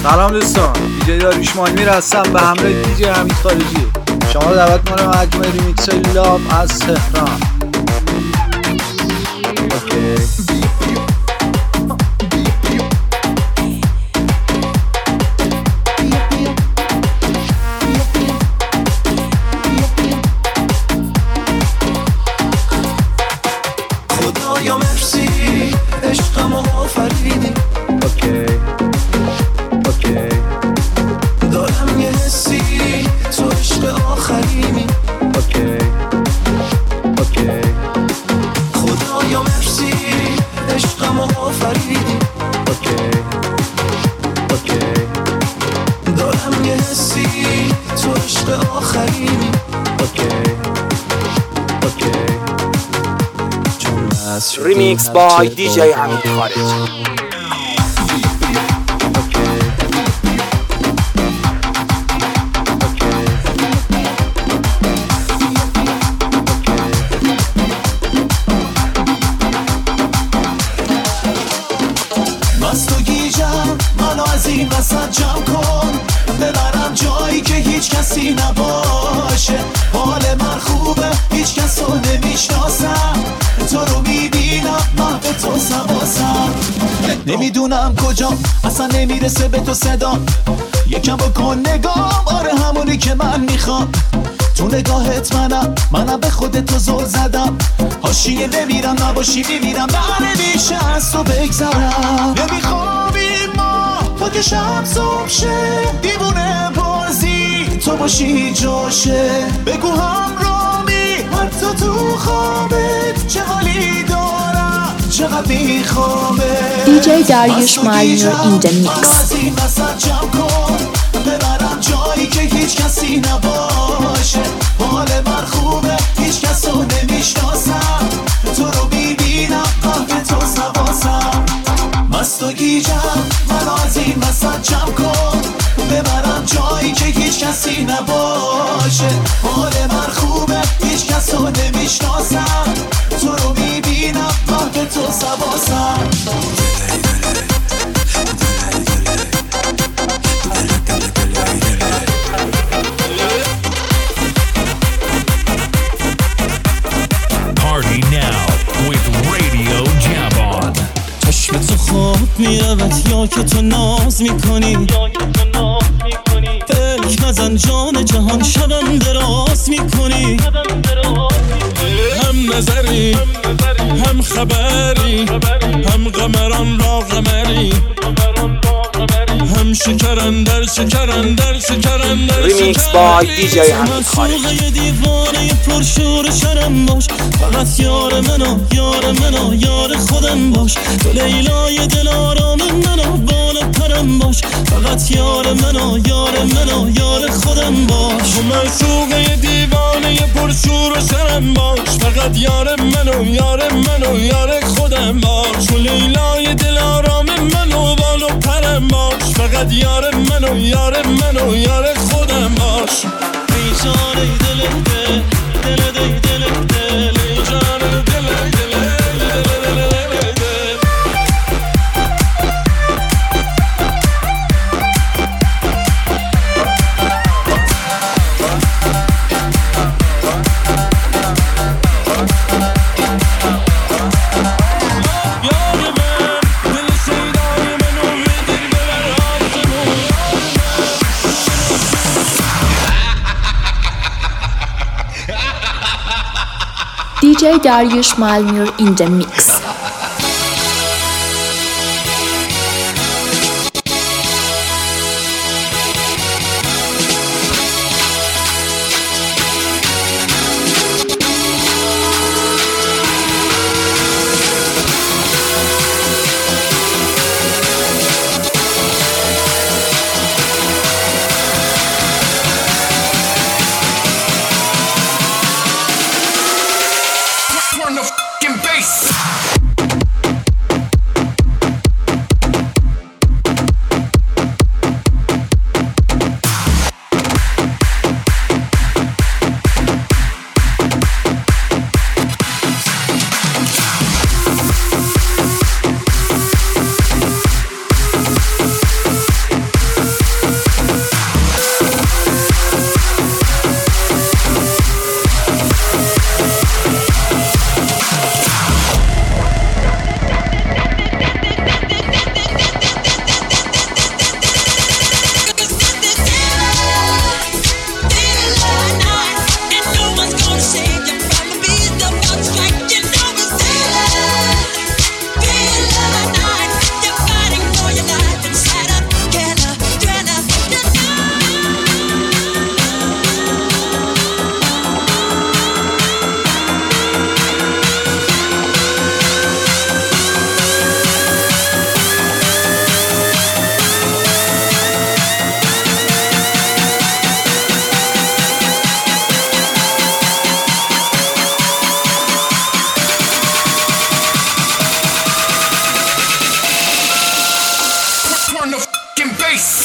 سلام دوستان، دیجی داریوش مالمیر هستم به همراه دیجی حمید خارجی. شما رو دعوت می‌کنم مجموعه ریمیکس های لاف از تهران. خدایا مرسی عشقم آفریدی. دارم یه حسی تو عشق آخریمی. خدایا مرسی عشقم آفریدی. دارم یه حسی تو عشق آخریمی. Remix by DJ حمید خارجی. مست و گیجم منو از این وسط جمع کن، ببرم جایی که هیچ کسی نباشه. حال من خوبه هیچ کس رو نمیشناسم، تو رو میبینم محو تو سواسم. نمیدونم کجا اصلا نمیرسه به تو صدا، یکم بکن نگام، آره همونی که من میخوام. تو نگاهت منم به خودت تو زل زدم. حاشیه نمیرم نباشی میمیرم، نمیشه از تو بگذرم. نمیخوابیم ما تا که شب صبح شه، دیوونه بازی تو باشی جاشه. بگو همرامی حتی تو خوابت چه حالی دارم، چقدر میخوامه. DJ Dariush Malmir in the mix. از این وسط جمع کن، ببرم جایی که هیچ کسی نباشه. حال من خوبه هیچ کس رو نمیشناسم، تو رو میبینم قهوه تو سواسم. مست و گیجم منو از این وسط جمع کن، ببرم جایی که هیچ کسی نباشه. حال من خوبه هیچ کس رو نمیشناسم، تو رو میبینم قهوه تو سواسم. چشم تو خواب میرود یا که تو ناز میکنی. فکر نزن جان جهان شبم دراز میکنی. هم نظری هم خبری، هم قمران را قمری، هم شکرندر شکرندر شکرندر. Remix by DJ حمید خارجی. یه دیوانه پرشور شرم باش، فقط یار منو یار خودم باش. تو لیلای دل آرام منو بال پرم باش، فقط یار منو یار خودم باش. تو معشوقه دیوانه پرشور و شرم باش، فقط یار منو یار خودم باش. تو لیلای دل آرام منو بال پرم باش، فقط یار منو یار خودم باش. ای جان ای دل ای جان DJ Dariush Malmir in the mix. Turn the fucking bass. bass.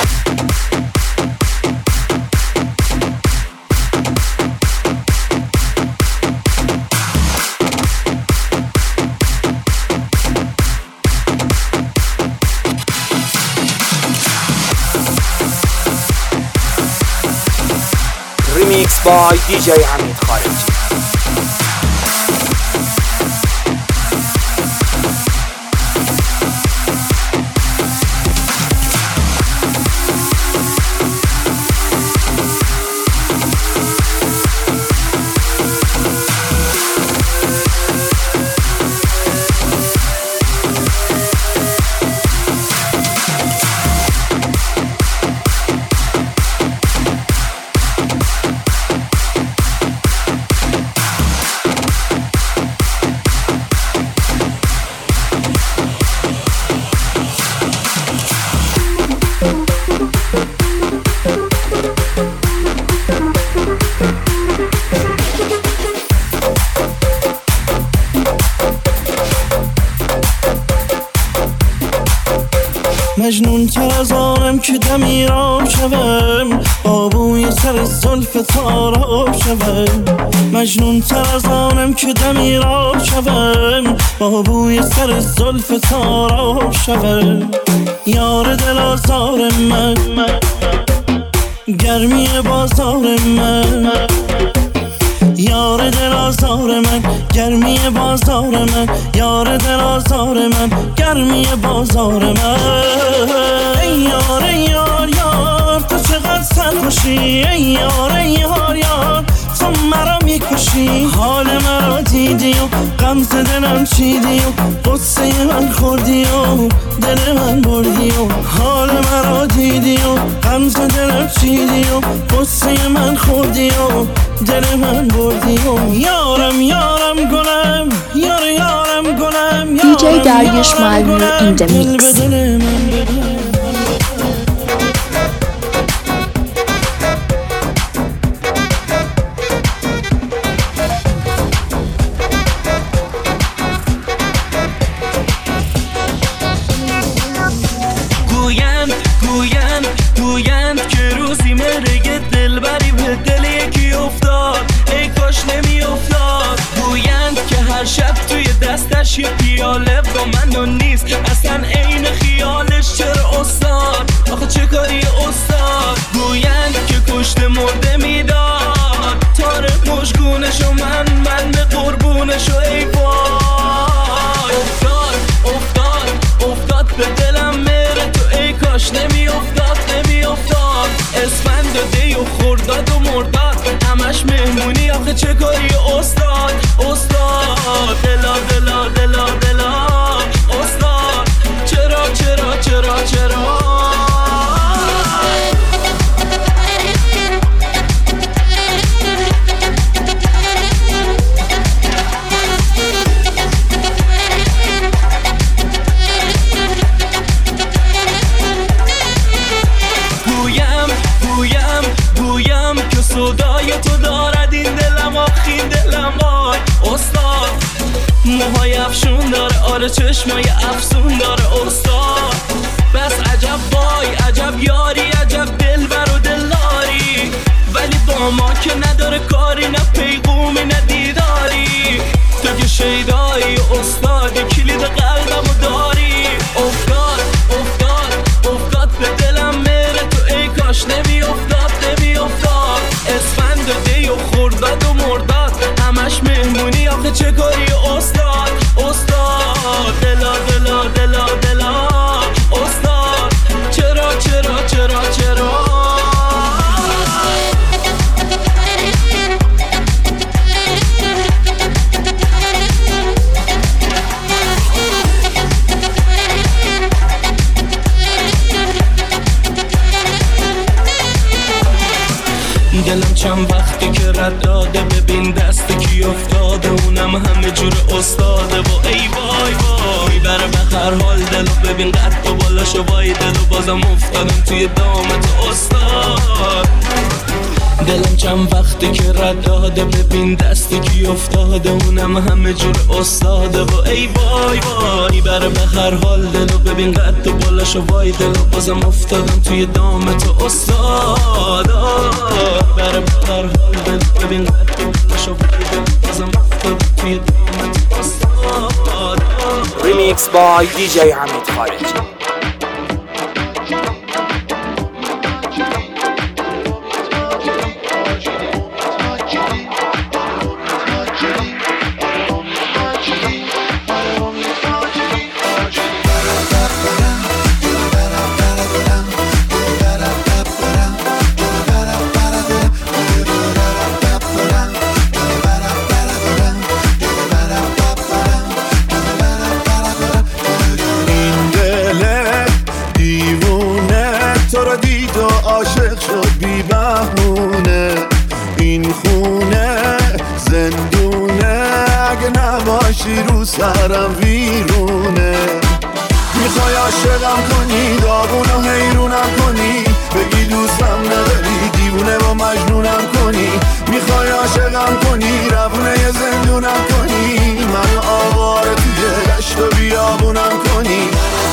Remix by DJ Hamid Khareji. مجنون تر از آنم که دمیراب شوم آبوی سر زلف تاراب شوم مجنون تر از آنم که دمیراب شوم آبوی سر زلف تاراب شوم یار دل آزار من گرمی بازار من یار دل آزار من گرمی بازار من یار دل آزار من گرمی بازار من ای یار ای یار یار تو چقدر سرخوشی ای یار ای یار یار تو مرا میکشی حال مرا دیدی و غمز دلم چیدی و قصه من خوردی و دل من بردی و حال مرا دیدی و غمز دلم چیدی و قصه من خوردی و دل من بردی و یارم یارم گلم یارم گلم DJ Dariush Malmur in the mix. گویند که روزی مرگ دلبری به دل یکی افتاد ای کاش نمی افتاد گویند که هر شب توی دستش یه پیاله با من و نیست اصلا عین خیالش چرا استاد آخه چه کاری استاد گویند که کشته مرده میداد تاره مشگونشو من به قربونشو ای وای افتاد به دلم میره تو ای کاش نمی افتاد اسفند و دی و خورداد و مرداد همش مهمونی آخه چه کاری استاد دلا دلا دلا دلا استاد چرا گویم که صدای تو دارد این دلم آخین دلم وای استاد موهای افشون داره آره چشمای افسون داره استاد بس عجب وای عجب یاری عجب دلبر و دلداری ولی با ما که نداره کاری نه پیغومی نه دیداری تو که شیدایی استادی کلید قلبمو داری افتاد به دلم میره تو ای کاش نمی افتاد اسفند و دی و خورداد و مرداد همش مهمونی آخه چه کاری استاد دلا دلا دلا دلا استاد چرا دلم چند وقتی که رد داده ببین دست کی افتاده اونم همه جور استاده و ای وای بره به هر حال دلو ببین قد و بالاشو وای دلو بازم افتادم توی دامت استاد دلم چند وقتی که رد داده، ببین دستی که افتاده اونم همه جور استاده. و ای وای وای بره به هر حال دلو، ببین قد و بالاشو وای دلو، بازم افتادم توی دام تو استادا. بره به هر حال دلو، ببین قد و بالاشو وای دلو، بازم افتادم توی دام تو استادا. ریمیکس بای دیجی حمید خارجی. عاشق شد بی بهونه، این خونه زندونه، اگه نباشی رو سرم ویرونه. میخوای عاشقم کنی، داغون و حیرونم کنی، بگی دوستم نداری، دیوونه و مجنونم کنی. میخوای عاشقم کنی، روونه ی زندونم کنی، منو آواره توی دشت و بیابونم کنی.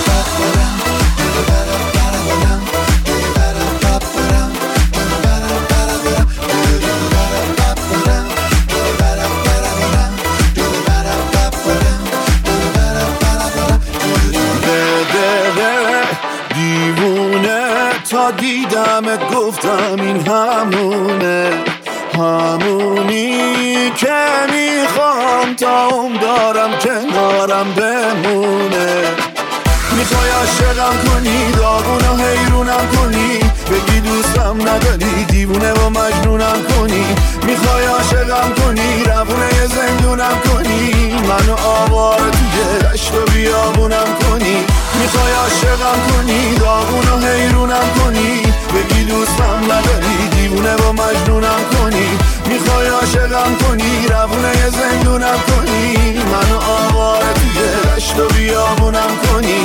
تا دیدمت گفتم این همونه، همونی که میخوام تا عمر دارم کنارم بمونه. میخوای عاشقم کنی، داغون و حیرونم کنی، بگی دوستم نداری، دیوونه و مجنونم کنی. میخوای عاشقم کنی، روونه ی زندونم کنی، منو آواره توی دشت و بیابونم کنی. میخوای عاشقم کنی، داغون و حیرونم کنی، بگی دوستم نداری، دیوونه و مجنونم کنی. میخوای عاشقم کنی، روونه ی زندونم کنی، منو آواره توی دشت و بیابونم کنی.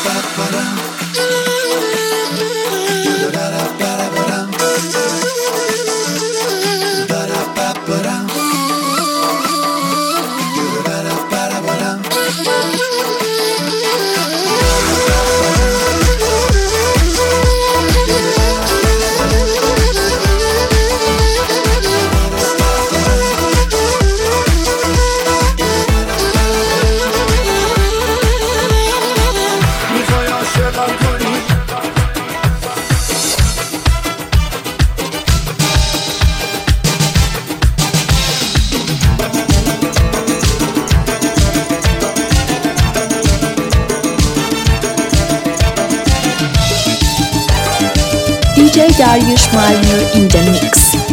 DJ Dariush Malmur in the mix.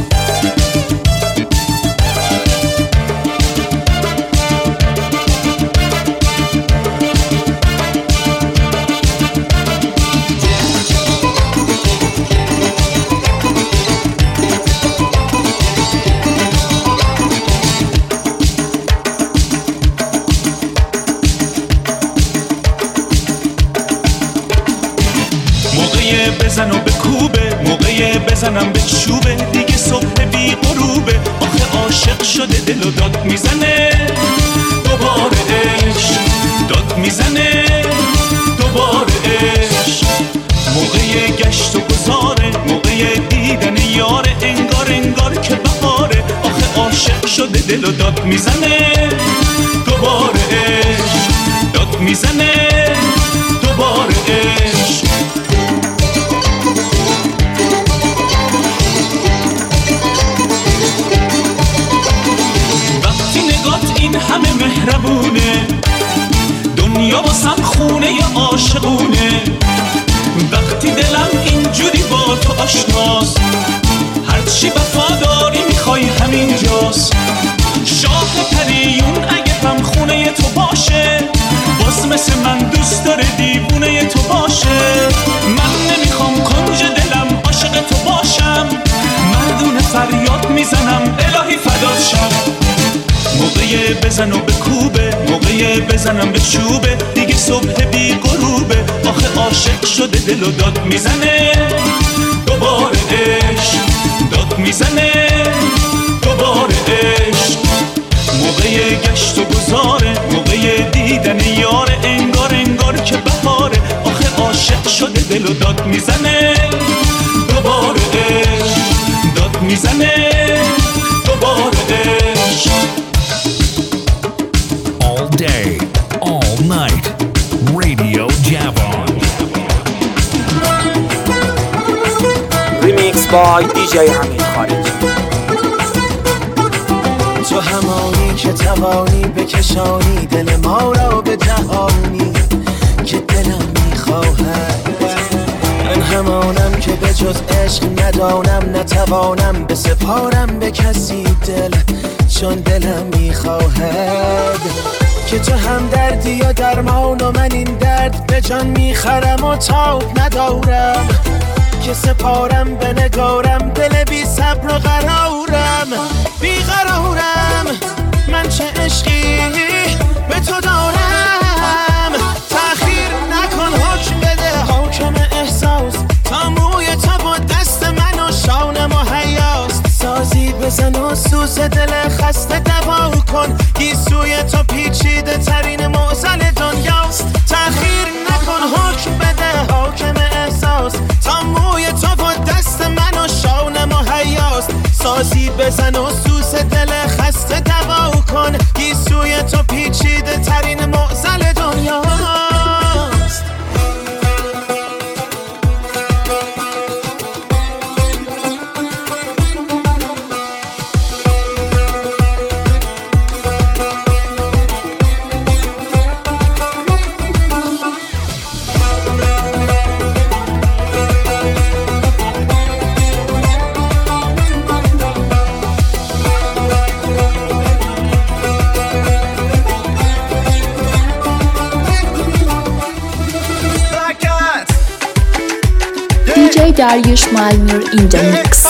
بزن و بکوبه، موقع بزنم به چوبه، دیگه صبح بی غروبه. آخه عاشق شده دل و داد میزنه، دوباره عشق داد میزنه، دوباره عشق. موقع گشت و گذاره، موقع دیدن یاره، انگار انگار که بهاره. آخه عاشق شده دل و داد میزنه، دوباره عشق داد میزنه، دوباره عشق. این همه مهربونه، دنیا واسم خونه ی عاشقونه. وقتی دلم اینجوری با تو آشناست، هرچی وفاداری میخوای همینجاست. شاه پریون اگه هم خونه تو باشه، باز مثل من دوست داره دیوونه تو باشه. من نمیخوام کنج دلم عاشق تو باشم، مردونه فریاد میزنم الهی فدات شم. موقع بزن و بکوبه، موقع بزنم به چوبه، دیگه صبح بی غروبه. آخه عاشق شده دل و داد میزنه، دوباره عشق داد داد میزنه دوباره عشق، موقع گشت و گذاره، موقع دیدن یاره، انگار که بهاره، آخه عاشق شده دل و داد میزنه دوباره عشق، داد میزنه دوباره عشق. All day, all night, Radio Javon. Remix by DJ حمید خارجی. تو همانی که توانی بکشانی دل ما را به جهانی که دلم میخواهد، من همانم که به جز عشق ندانم، نتوانم بسپارم به کسی دل، چون دلم میخواهد که تو هم دردی یا درمان و من این درد به جان میخرم و تاب ندارم که سپارم به نگارم، دل بی صبر و قرارم، بی قرارم، من چه عشقی به تو دارم، تأخیر نکن حکم بده حاکم احساس، تا موی تو با دست من و شانم و حیاست، سازی بزن و سوز دل خسته دوا کن، گیسوی تو پیچیده ترین معضل دنیاست، تأخیر نکن حکم بده حاکم احساس، تا موی تو با دست من و شانم و حیاست، سازی بزن و سوز دل خسته دوا کن، گیسوی تو پیچیده ترین معضل دنیاست. DJ Dariush Malmur in the mix.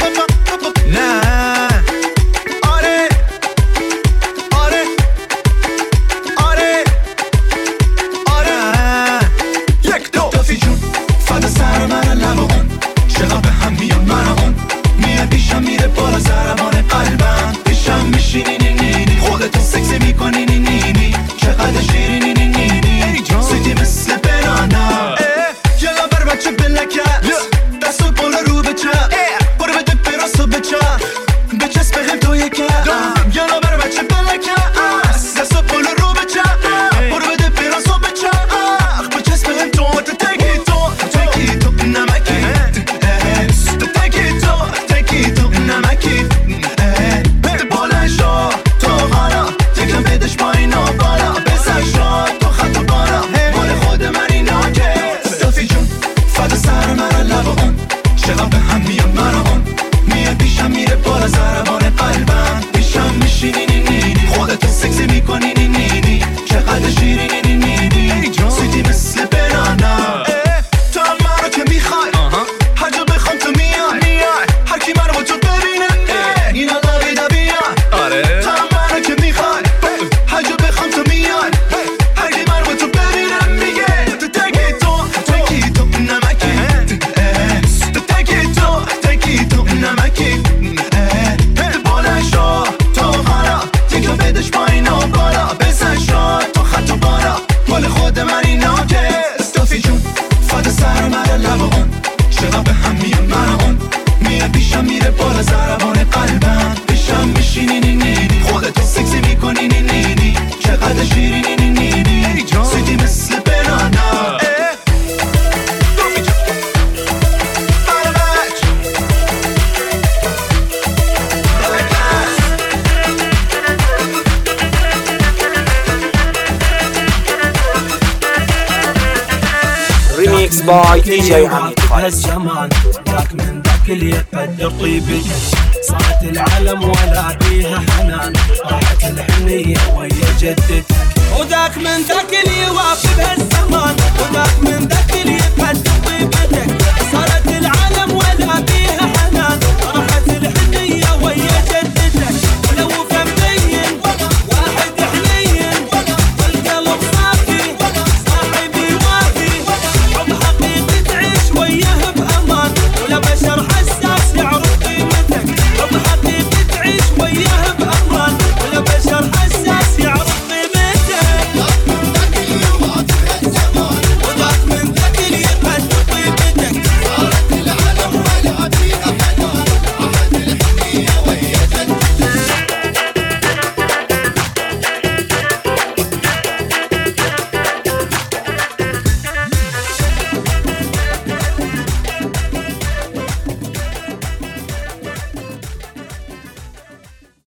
Remix by DJ حمید خارجي. هالزمان ذاك من ذاك اللي يقدر طيبك، صارت العالم ولا فيها حنان، راحت الحنية ويا جدتك، وذاك من ذاك اللي يوافق هالزمان، وذاك من ذاك